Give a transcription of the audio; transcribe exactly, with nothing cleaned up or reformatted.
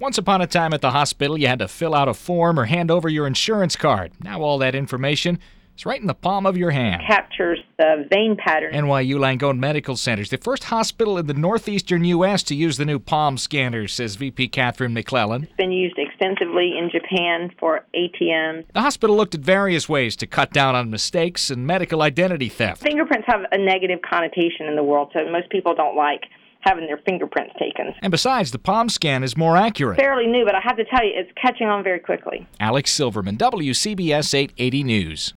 Once upon a time at the hospital, you had to fill out a form or hand over your insurance card. Now all that information is right in the palm of your hand. Captures the vein pattern. N Y U Langone Medical Center is the first hospital in the northeastern U S to use the new palm scanner, says V P Catherine McClellan. It's been used extensively in Japan for A T Ms. The hospital looked at various ways to cut down on mistakes and medical identity theft. Fingerprints have a negative connotation in the world, so most people don't like having their fingerprints taken. And besides, the palm scan is more accurate. Fairly new, but I have to tell you, it's catching on very quickly. Alex Silverman, W C B S eight eighty News.